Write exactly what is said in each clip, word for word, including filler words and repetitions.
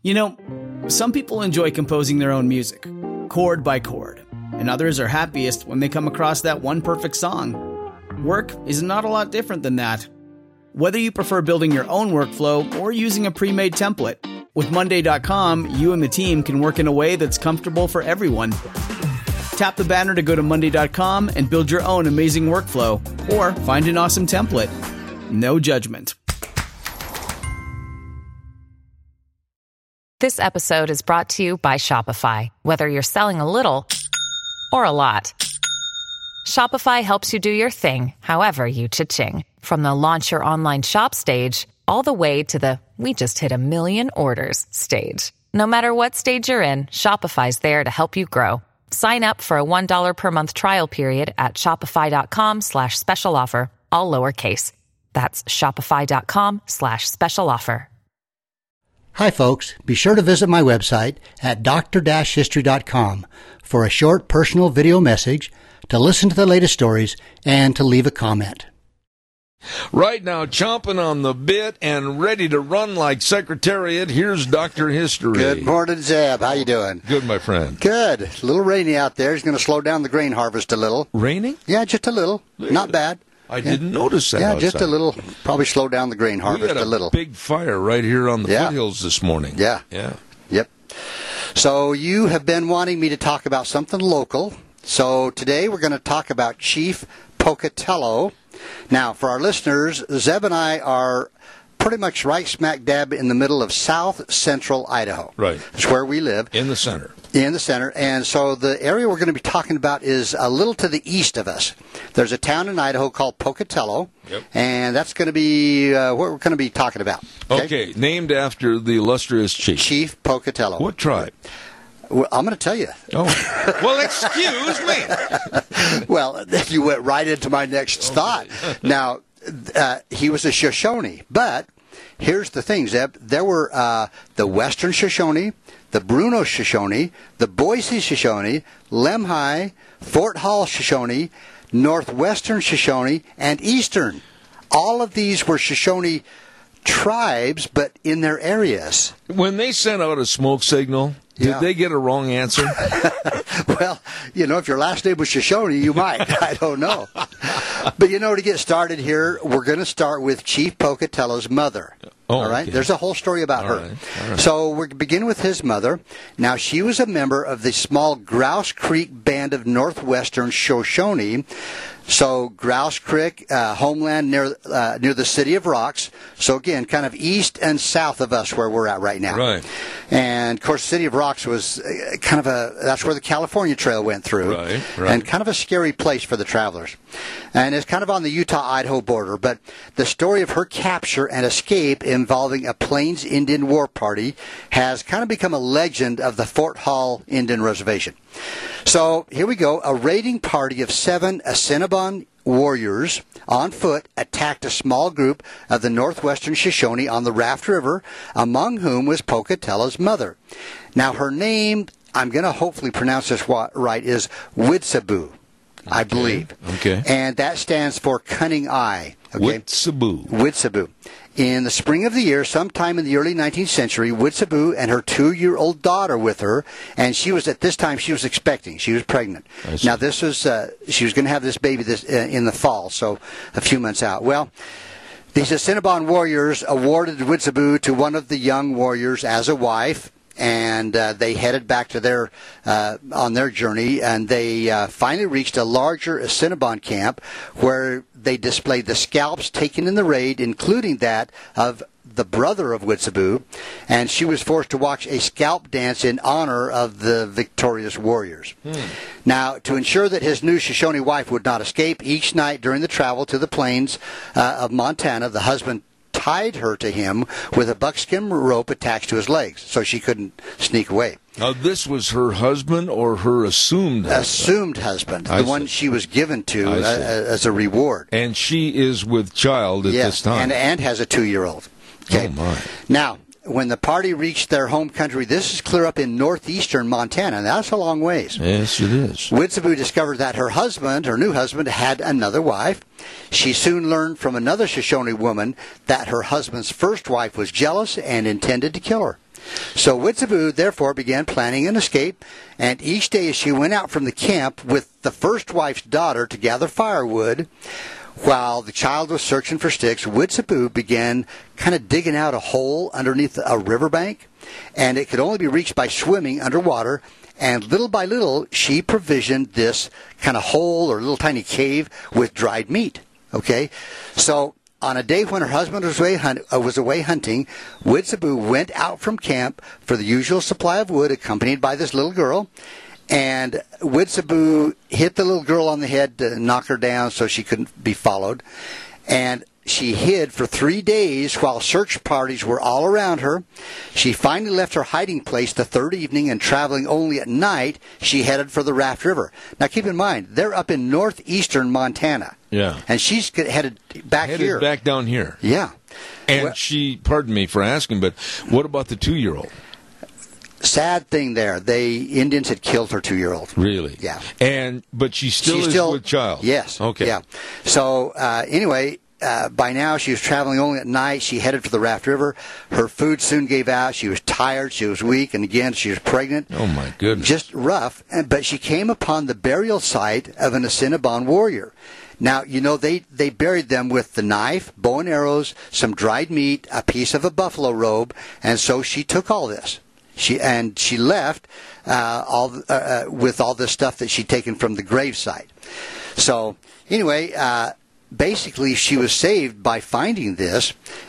You know, some people enjoy composing their own music, chord by chord, and others are happiest when they come across that one perfect song. Work is not a lot different than that. Whether you prefer building your own workflow or using a pre-made template, with Monday dot com, you and the team can work in a way that's comfortable for everyone. Tap the banner to go to Monday dot com and build your own amazing workflow, or find an awesome template. No judgment. This episode is brought to you by Shopify. Whether you're selling a little or a lot, Shopify helps you do your thing, however you cha-ching. From the launch your online shop stage, all the way to the we just hit a million orders stage. No matter what stage you're in, Shopify's there to help you grow. Sign up for a one dollar per month trial period at shopify.com slash special offer, all lowercase. That's shopify.com slash special offer. Hi, folks. Be sure to visit my website at d r dash history dot com for a short personal video message, to listen to the latest stories, and to leave a comment. Right now, chomping on the bit and ready to run like Secretariat, here's Doctor History. Good morning, Zeb. How you doing? Good, my friend. Good. A little rainy out there. It's going to slow down the grain harvest a little. Raining? Yeah, just a little. Not bad. I yeah. didn't notice that Yeah, outside. just a little. Probably slow down the grain harvest we had a, a little. Big fire right here on the yeah. foothills this morning. Yeah. Yeah. Yep. So you have been wanting me to talk about something local. So today we're going to talk about Chief Pocatello. Now, for our listeners, Zeb and I are pretty much right smack dab in the middle of south central Idaho. Right. It's where we live. In the center. In the center. And so the area we're going to be talking about is a little to the east of us. There's a town in Idaho called Pocatello. Yep. And that's going to be uh, what we're going to be talking about. Okay? okay, named after the illustrious chief. Chief Pocatello. What tribe? Well, I'm going to tell you. Oh, well, excuse me. Well, you went right into my next okay. thought. Now, uh, he was a Shoshone, but here's the thing, Zeb. There were uh, the Western Shoshone, the Bruno Shoshone, the Boise Shoshone, Lemhi, Fort Hall Shoshone, Northwestern Shoshone, and Eastern. All of these were Shoshone tribes, but in their areas. When they sent out a smoke signal, did yeah. they get a wrong answer? Well, you know, if your last name was Shoshone, you might. I don't know. But, you know, to get started here, we're going to start with Chief Pocatello's mother. Oh, all right? Okay. There's a whole story about all her. Right. All right. So we're going to begin with his mother. Now, she was a member of the small Grouse Creek Band of Northwestern Shoshone. So Grouse Creek, uh, homeland near uh, near the city of Rocks. So again, kind of east and south of us where we're at right now. Right. And of course, the city of Rocks was kind of a that's where the California Trail went through. Right. Right. And kind of a scary place for the travelers. And it's kind of on the Utah-Idaho border. But the story of her capture and escape involving a Plains Indian war party has kind of become a legend of the Fort Hall Indian Reservation. So here we go. A raiding party of seven Assiniboine warriors on foot attacked a small group of the Northwestern Shoshone on the Raft River, among whom was Pocatello's mother. Now, her name, I'm going to hopefully pronounce this right, is Witsabu, I okay. believe. Okay. And that stands for cunning eye. Okay? Witsabu. Witsabu. In the spring of the year, sometime in the early nineteenth century, Witsabu and her two-year-old daughter with her, and she was at this time she was expecting, she was pregnant. Now this was uh, she was going to have this baby this uh, in the fall, so a few months out. Well, these Assiniboine warriors awarded Witsabu to one of the young warriors as a wife. And uh, they headed back to their uh, on their journey, and they uh, finally reached a larger Assiniboine camp where they displayed the scalps taken in the raid, including that of the brother of Witsabu, and she was forced to watch a scalp dance in honor of the victorious warriors. Hmm. Now, to ensure that his new Shoshone wife would not escape, each night during the travel to the plains uh, of Montana, the husband tied her to him with a buckskin rope attached to his legs so she couldn't sneak away. Now, this was her husband or her assumed husband? Assumed husband, I the see. one she was given to uh, as a reward. And she is with child at yes, this time. And, and has a two-year-old. Okay. Oh, my. Now, when the party reached their home country, this is clear up in northeastern Montana, and that's a long ways. Yes, it is. Witsabu discovered that her husband, her new husband, had another wife. She soon learned from another Shoshone woman that her husband's first wife was jealous and intended to kill her. So Witsabu therefore began planning an escape, and each day as she went out from the camp with the first wife's daughter to gather firewood, while the child was searching for sticks, Witsabu began kind of digging out a hole underneath a riverbank, and it could only be reached by swimming underwater. And little by little, she provisioned this kind of hole or little tiny cave with dried meat. Okay, so on a day when her husband was away, hunt, uh, was away hunting, Witsabu went out from camp for the usual supply of wood, accompanied by this little girl. And Witsabu hit the little girl on the head to knock her down so she couldn't be followed. And she hid for three days while search parties were all around her. She finally left her hiding place the third evening, and traveling only at night, she headed for the Raft River. Now, keep in mind, they're up in northeastern Montana. Yeah. And she's headed back headed here. back down here. Yeah. And well, she, pardon me for asking, but what about the two-year-old? Sad thing there. They Indians had killed her two-year-old. Really? Yeah. And but she still She's is still, with child. Yes. Okay. Yeah. So uh, anyway, uh, by now she was traveling only at night. She headed for the Raft River. Her food soon gave out. She was tired. She was weak, and again she was pregnant. Oh my goodness! Just rough. And, but she came upon the burial site of an Assiniboine warrior. Now, you know, they, they buried them with the knife, bow and arrows, some dried meat, a piece of a buffalo robe, and so she took all this. She and she left uh, all uh, uh, with all this stuff that she'd taken from the gravesite. So anyway, uh, basically she was saved by finding this,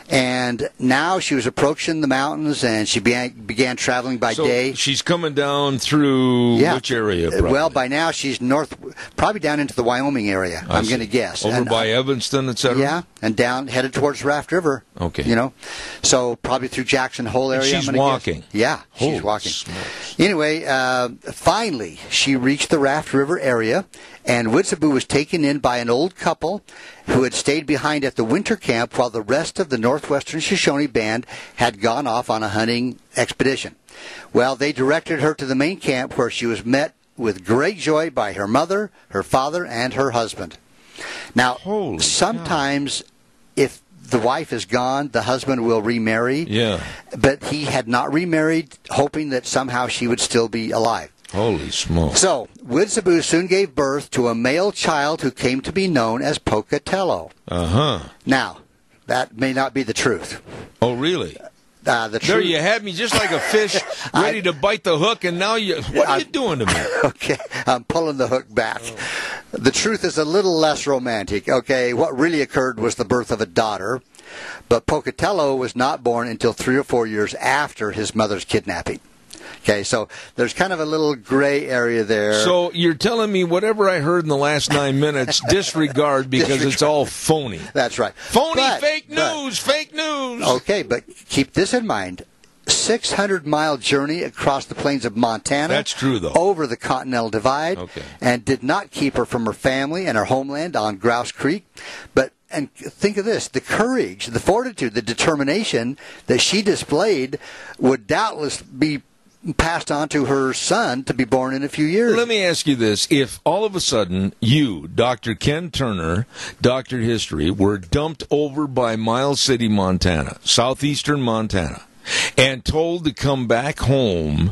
and now she was approaching the mountains, and she began, began traveling by so day. She's coming down through yeah. which area? Probably? Well, by now she's north, probably down into the Wyoming area. I I'm see. going to guess Over and, by uh, Evanston, et cetera. Yeah, and down headed towards Raft River. Okay. You know, so probably through Jackson Hole area. And she's I'm gonna walking. Guess. Yeah, Holy she's walking. smokes. Anyway, uh, finally she reached the Raft River area, and Witsabu was taken in by an old couple who had stayed behind at the winter camp while the rest of the Northwestern Shoshone band had gone off on a hunting expedition. Well, they directed her to the main camp, where she was met with great joy by her mother, her father, and her husband. Now, Holy sometimes cow. If the wife is gone, the husband will remarry. Yeah. But he had not remarried, hoping that somehow she would still be alive. Holy smokes. So, Witsabu soon gave birth to a male child who came to be known as Pocatello. Uh-huh. Now, that may not be the truth. Oh, really? Uh, the there truth, you had me just like a fish ready I, to bite the hook, and now you, what are I, you doing to me? Okay, I'm pulling the hook back. Oh. The truth is a little less romantic. Okay, what really occurred was the birth of a daughter, but Pocatello was not born until three or four years after his mother's kidnapping. Okay, so there's kind of a little gray area there. So you're telling me whatever I heard in the last nine minutes, disregard because disregard. It's all phony. That's right. Phony, but, fake news, but, fake news. Okay, but keep this in mind. six hundred mile journey across the plains of Montana. That's true, though. Over the Continental Divide. Okay. And did not keep her from her family and her homeland on Grouse Creek. But And think of this, the courage, the fortitude, the determination that she displayed would doubtless be passed on to her son to be born in a few years. Let me ask you this. If all of a sudden you, Doctor Ken Turner, Doctor History, were dumped over by Miles City, Montana, southeastern Montana, and told to come back home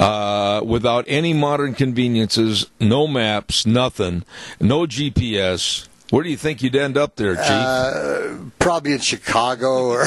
uh, without any modern conveniences, no maps, nothing, no G P S, where do you think you'd end up there, Chief? Uh, probably in Chicago or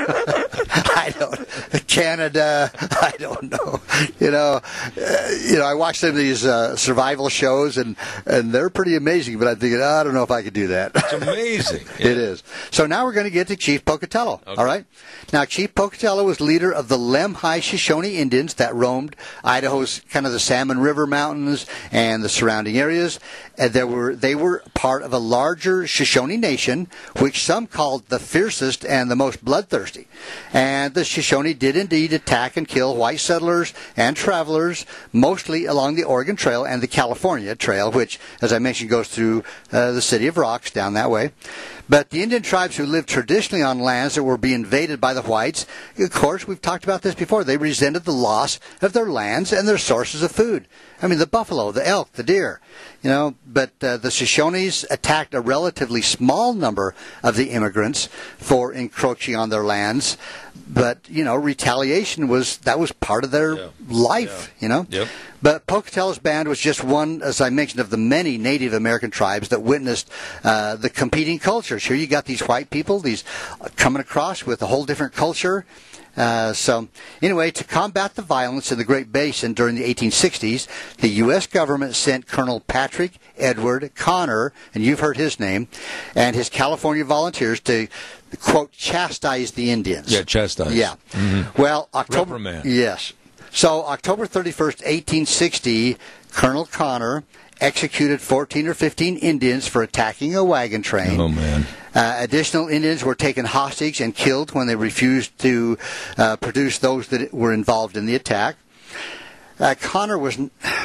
I don't Canada. I don't know. You know, uh, you know. I watch some of these uh, survival shows, and, and they're pretty amazing. But I'm thinking, oh, I don't know if I could do that. It's amazing. It is. So now we're going to get to Chief Pocatello. Okay. All right. Now, Chief Pocatello was leader of the Lemhi Shoshone Indians that roamed Idaho's kind of the Salmon River Mountains and the surrounding areas. And there were they were part of a larger Shoshone nation, which some called the fiercest and the most bloodthirsty. And the Shoshone did indeed attack and kill white settlers and travelers, mostly along the Oregon Trail and the California Trail, which, as I mentioned, goes through uh, the City of Rocks down that way. But the Indian tribes who lived traditionally on lands that were being invaded by the whites, of course, we've talked about this before, they resented the loss of their lands and their sources of food. I mean, the buffalo, the elk, the deer, you know, but uh, the Shoshones attacked a relatively small number of the immigrants for encroaching on their lands. but you know, retaliation was that was part of their yeah. life, yeah. you know. Yep. But Pocatello's band was just one, as I mentioned, of the many Native American tribes that witnessed uh, the competing cultures. Here you got these white people, these uh, coming across with a whole different culture. Uh, so, anyway, to combat the violence in the Great Basin during the eighteen sixties, the U S government sent Colonel Patrick Edward Connor, and you've heard his name, and his California volunteers to, quote, chastise the Indians. Yeah, chastise. Yeah. Mm-hmm. Well, October. Reprimand. Yes. So, October thirty-first, eighteen sixty, Colonel Connor executed fourteen or fifteen Indians for attacking a wagon train. Oh, man. Uh, additional Indians were taken hostage and killed when they refused to uh, produce those that were involved in the attack. Uh, Connor was, uh,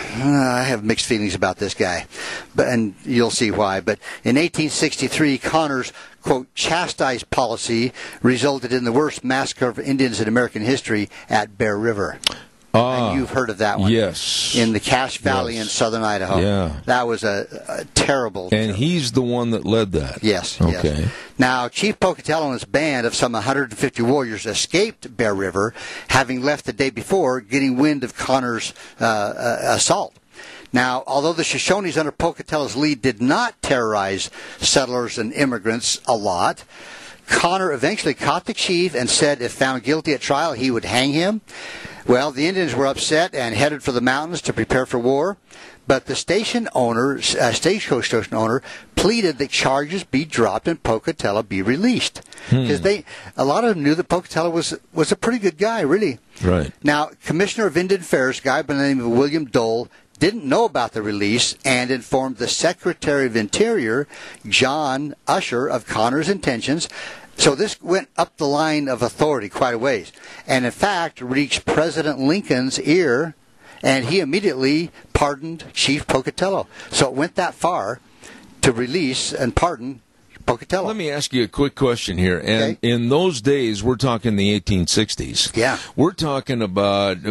I have mixed feelings about this guy, but and you'll see why. But in eighteen sixty-three, Connor's, quote, chastise policy resulted in the worst massacre of Indians in American history at Bear River. Ah, and you've heard of that one. Yes. In the Cache Valley yes. in southern Idaho. Yeah. That was a, a terrible... And terrible. he's the one that led that. Yes. Okay. Yes. Now, Chief Pocatello and his band of some one hundred fifty warriors escaped Bear River, having left the day before, getting wind of Connor's uh, uh, assault. Now, although the Shoshones under Pocatello's lead did not terrorize settlers and immigrants a lot, Connor eventually caught the chief and said if found guilty at trial, he would hang him. Well, the Indians were upset and headed for the mountains to prepare for war, but the station owner, uh, stagecoach station owner, pleaded that charges be dropped and Pocatello be released because hmm. they, a lot of them knew that Pocatello was was a pretty good guy, really. Right. Now, Commissioner of Indian Affairs, a guy by the name of William Dole, didn't know about the release and informed the Secretary of Interior, John Usher, of Connor's intentions. So this went up the line of authority quite a ways, and in fact reached President Lincoln's ear, and he immediately pardoned Chief Pocatello. So it went that far to release and pardon Pocatello. Let me ask you a quick question here. And okay. in those days, we're talking the eighteen sixties. Yeah. We're talking about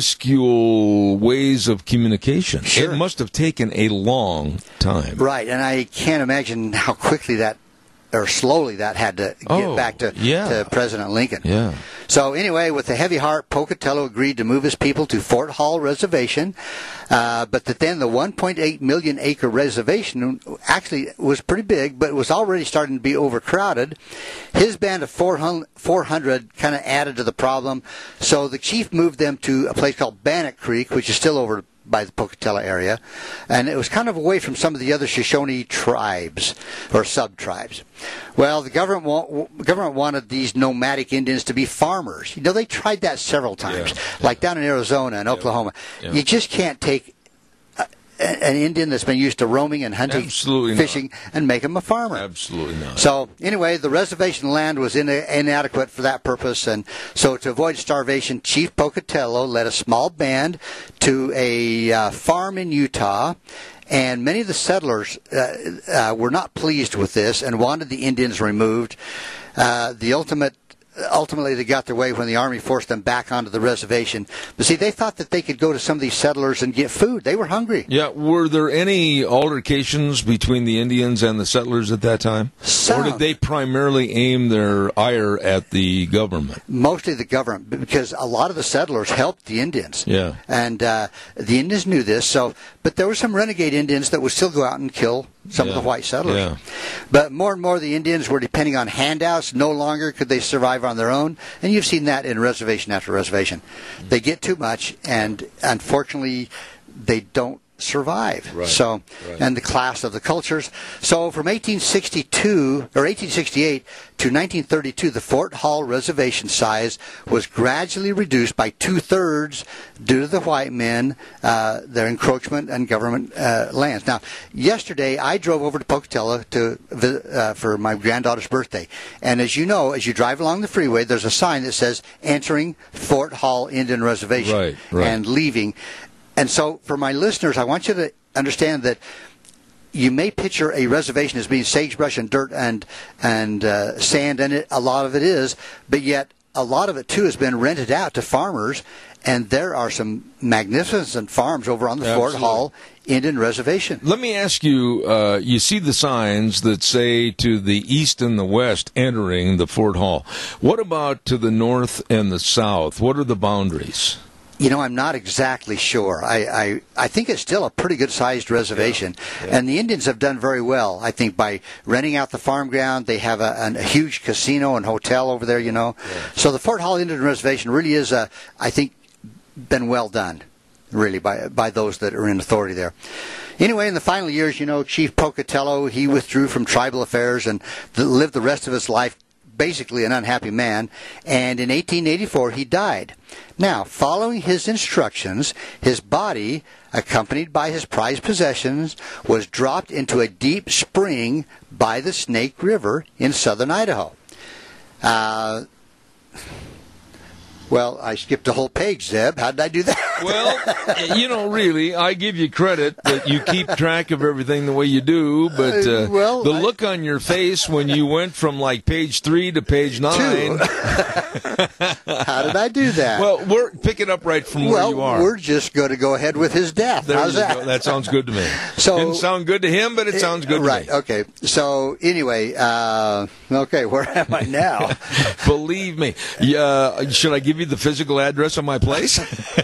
minuscule ways of communication. Sure. It must have taken a long time. Right, and I can't imagine how quickly that, or slowly that had to get oh, back to, yeah. to President Lincoln. Yeah. So anyway, with a heavy heart, Pocatello agreed to move his people to Fort Hall Reservation, uh, but that then the one point eight million acre reservation actually was pretty big, but it was already starting to be overcrowded. His band of four hundred kind of added to the problem, so the chief moved them to a place called Bannock Creek, which is still over by the Pocatello area, and it was kind of away from some of the other Shoshone tribes or sub-tribes. Well, the government wa- government wanted these nomadic Indians to be farmers. You know, they tried that several times, yeah, like yeah. down in Arizona and Oklahoma. Yeah. You just can't take a, an Indian that's been used to roaming and hunting, Absolutely fishing, not. and make him a farmer. Absolutely not. So anyway, the reservation land was in, inadequate for that purpose, and so to avoid starvation, Chief Pocatello led a small band to a uh, farm in Utah, and many of the settlers uh, uh, were not pleased with this and wanted the Indians removed. Uh, the ultimate Ultimately, they got their way when the Army forced them back onto the reservation. But see, they thought that they could go to some of these settlers and get food. They were hungry. Yeah, were there any altercations between the Indians and the settlers at that time? Some. Or did they primarily aim their ire at the government? Mostly the government, because a lot of the settlers helped the Indians. Yeah. And uh, the Indians knew this, so but there were some renegade Indians that would still go out and kill some yeah. of the white settlers. Yeah. But more and more the Indians were depending on handouts. No longer could they survive on their own. And you've seen that in reservation after reservation. They get too much, and unfortunately, they don't survive. Right. So, right. and the class of the cultures. So from eighteen sixty-two or eighteen sixty-eight to nineteen thirty-two, the Fort Hall reservation size was gradually reduced by two-thirds due to the white men, uh, their encroachment on government uh, lands. Now, yesterday I drove over to Pocatello to uh, for my granddaughter's birthday, and as you know, as you drive along the freeway, there's a sign that says "Entering Fort Hall Indian Reservation" right, right. and leaving. And so, for my listeners, I want you to understand that you may picture a reservation as being sagebrush and dirt and and uh, sand, and it, a lot of it is, but yet a lot of it, too, has been rented out to farmers, and there are some magnificent farms over on the Absolutely. Fort Hall Indian Reservation. Let me ask you, uh, you see the signs that say to the east and the west entering the Fort Hall. What about to the north and the south? What are the boundaries? You know, I'm not exactly sure. I, I, I think it's still a pretty good-sized reservation. Yeah. Yeah. And the Indians have done very well, I think, by renting out the farm ground. They have a, a huge casino and hotel over there, you know. Yeah. So the Fort Hall Indian Reservation really is, a, I think, been well done, really, by by those that are in authority there. Anyway, in the final years, you know, Chief Pocatello, he withdrew from tribal affairs and the, lived the rest of his life basically an unhappy man, and in eighteen eighty-four he died. Now, following his instructions, his body, accompanied by his prized possessions, was dropped into a deep spring by the Snake River in southern Idaho. Uh... Well, I skipped a whole page, Zeb. How did I do that? Well, you know, really, I give you credit that you keep track of everything the way you do, but uh, well, the I... look on your face when you went from, like, page three to page nine. How did I do that? Well, we're picking up right from well, where you are. We're just going to go ahead with his death. There How's that? Go. That sounds good to me. So, didn't sound good to him, but it sounds good right, to me. Right, okay. So, anyway, uh, okay, where am I now? Believe me. Uh, should I give you the physical address of my place?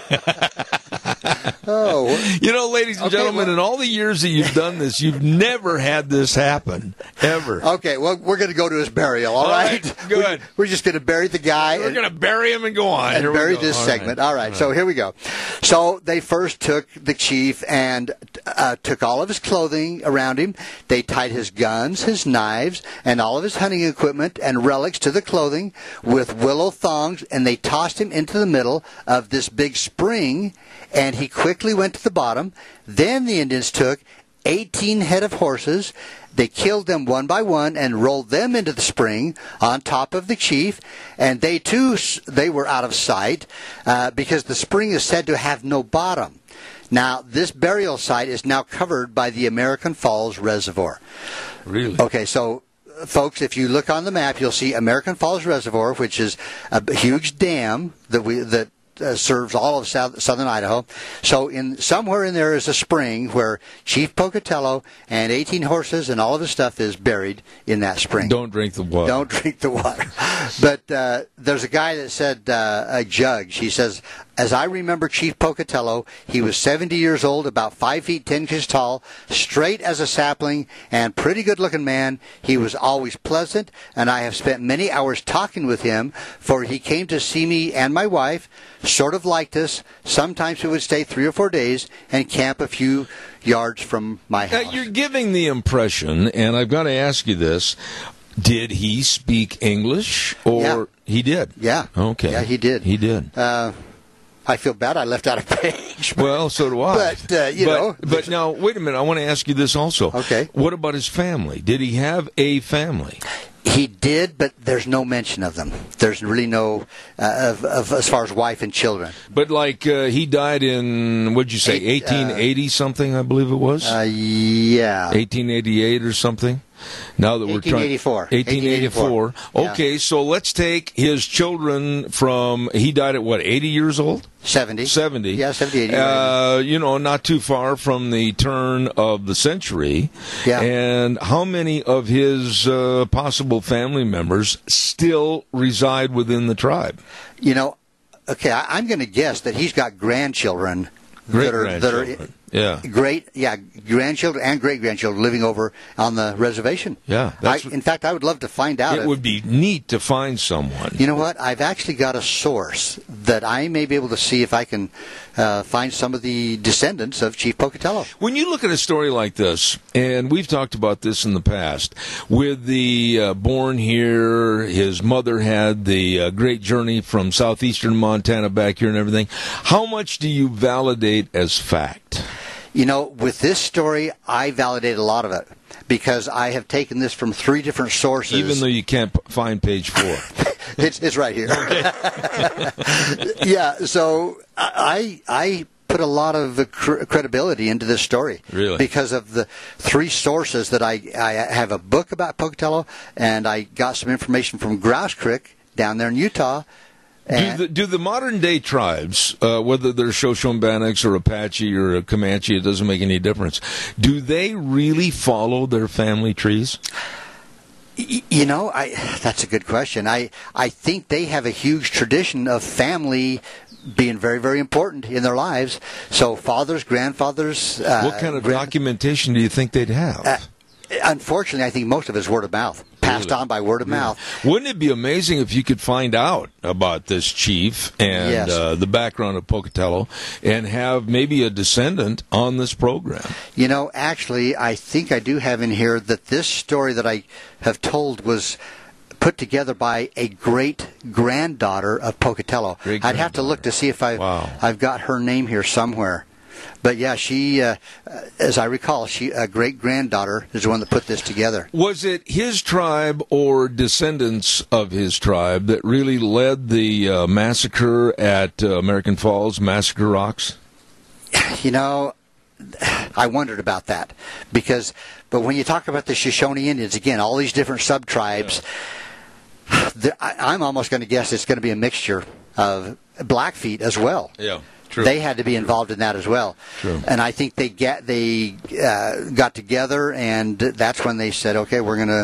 Oh. You know, ladies and okay, gentlemen, well, in all the years that you've done this, you've never had this happen, ever. Okay, well, we're going to go to his burial, all, all right? right? Good. We're, we're just going to bury the guy. We're going to bury him and go on. And here bury this all segment. Right. All, right, all right, so here we go. So they first took the chief and uh, took all of his clothing around him. They tied his guns, his knives, and all of his hunting equipment and relics to the clothing with willow thongs, and they tossed him into the middle of this big spring, and he quickly went to the bottom. Then the Indians took eighteen head of horses. They killed them one by one and rolled them into the spring on top of the chief. And they, too, they were out of sight uh, because the spring is said to have no bottom. Now, this burial site is now covered by the American Falls Reservoir. Really? Okay, so... Folks, if you look on the map, you'll see American Falls Reservoir, which is a huge dam that we that uh, serves all of south, southern Idaho. So, in somewhere in there is a spring where Chief Pocatello and eighteen horses and all of his stuff is buried in that spring. Don't drink the water. Don't drink the water. But uh, there's a guy that said, uh, a judge, he says, as I remember Chief Pocatello, he was seventy years old, about five feet ten inches tall, straight as a sapling, and pretty good-looking man. He was always pleasant, and I have spent many hours talking with him, for he came to see me and my wife, sort of liked us. Sometimes we would stay three or four days and camp a few yards from my house. Now, you're giving the impression, and I've got to ask you this, did he speak English, or yeah. he did? Yeah. Okay. Yeah, he did. He did. Uh, I feel bad I left out a page. But, well, so do I. But, uh, you but, know. But now, wait a minute. I want to ask you this also. Okay. What about his family? Did he have a family? He did, but there's no mention of them. There's really no, uh, of, of as far as wife and children. But like uh, he died in, what'd you say, Eight, eighteen eighty uh, something, I believe it was? Uh, yeah. eighteen eighty-eight or something? Now that we're eighteen eighty-four. trying, eighteen eighty-four. Yeah. Okay, so let's take his children from. He died at what? Eighty years old. Seventy. Seventy. Yeah, seventy, eighty. Uh, you know, not too far from the turn of the century. Yeah. And how many of his uh, possible family members still reside within the tribe? You know, okay, I, I'm going to guess that he's got grandchildren. Great that are, grandchildren. That are, yeah. Great, yeah, grandchildren and great-grandchildren living over on the reservation. Yeah. I, in fact, I would love to find out. It if, would be neat to find someone. You know what? I've actually got a source that I may be able to see if I can uh, find some of the descendants of Chief Pocatello. When you look at a story like this, and we've talked about this in the past, with the uh, born here, his mother had the uh, great journey from southeastern Montana back here and everything, how much do you validate as fact? You know, with this story, I validate a lot of it because I have taken this from three different sources. Even though you can't p- find page four. it's, it's right here. Yeah, so I I put a lot of cr- credibility into this story. Really? Because of the three sources that I, I have a book about Pocatello, and I got some information from Grouse Creek down there in Utah. Do the, do the modern-day tribes, uh, whether they're Shoshombanics or Apache or a Comanche, it doesn't make any difference, do they really follow their family trees? You know, I, that's a good question. I, I think they have a huge tradition of family being very, very important in their lives. So fathers, grandfathers... Uh, what kind of grand- documentation do you think they'd have? Uh, unfortunately, I think most of it is word of mouth. Passed on by word of yeah. mouth. Wouldn't it be amazing if you could find out about this chief and yes. uh, the background of Pocatello and have maybe a descendant on this program? You know, actually, I think I do have in here that this story that I have told was put together by a great-granddaughter of Pocatello. I'd have to look to see if I've, wow. I've got her name here somewhere. But yeah, she, uh, as I recall, she a great-granddaughter is the one that put this together. Was it his tribe or descendants of his tribe that really led the uh, massacre at uh, American Falls, Massacre Rocks? You know, I wondered about that because, but when you talk about the Shoshone Indians, again, all these different sub-tribes, yeah. I, I'm almost going to guess it's going to be a mixture of Blackfeet as well. Yeah. True. They had to be involved in that as well. True. And I think they get they uh, got together, and that's when they said, "Okay, we're going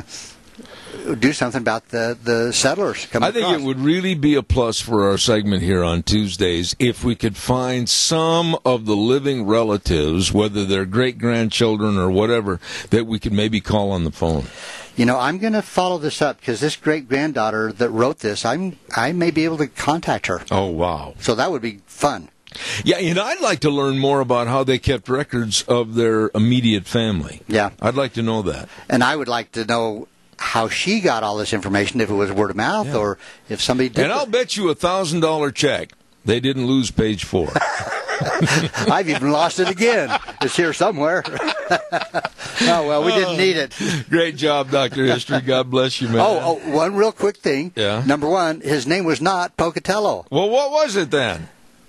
to do something about the, the settlers coming I think across." It would really be a plus for our segment here on Tuesdays if we could find some of the living relatives, whether they're great-grandchildren or whatever, that we could maybe call on the phone. You know, I'm going to follow this up because this great-granddaughter that wrote this, I'm I may be able to contact her. Oh, wow. So that would be fun. Yeah, and I'd like to learn more about how they kept records of their immediate family. Yeah. I'd like to know that. And I would like to know how she got all this information, if it was word of mouth yeah. or if somebody did. And I'll bet you a one thousand dollars check they didn't lose page four. I've even lost it again. It's here somewhere. Oh, well, we didn't need it. Great job, Doctor History. God bless you, man. Oh, oh, one real quick thing. Yeah. Number one, his name was not Pocatello. Well, what was it then?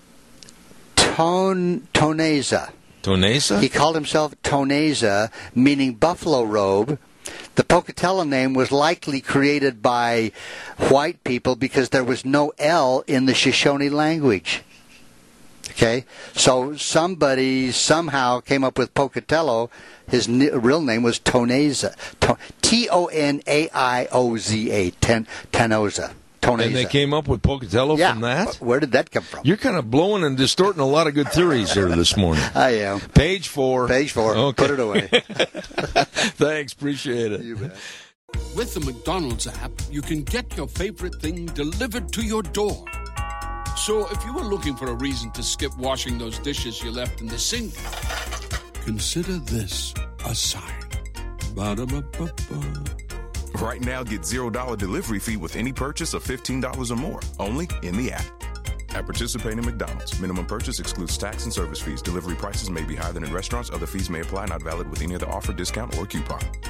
Ton, Toneza. Toneza? He called himself Toneza, meaning buffalo robe. The Pocatello name was likely created by white people because there was no L in the Shoshone language. Okay? So somebody somehow came up with Pocatello. His n- real name was Toneza. T O N A I O Z A. Ten, Tenoza. Toneza. And they came up with Pocatello yeah. from that? Where did that come from? You're kind of blowing and distorting a lot of good theories here this morning. I am. Page four. Page four. Okay. Put it away. Thanks. Appreciate it. You bet. With the McDonald's app, you can get your favorite thing delivered to your door. So if you were looking for a reason to skip washing those dishes you left in the sink, consider this a sign. Ba-da-ba-ba-ba. Right now, get zero dollar delivery fee with any purchase of fifteen dollars or more, only in the app. At participating McDonald's, minimum purchase excludes tax and service fees. Delivery prices may be higher than in restaurants. Other fees may apply, not valid with any other offer, discount, or coupon.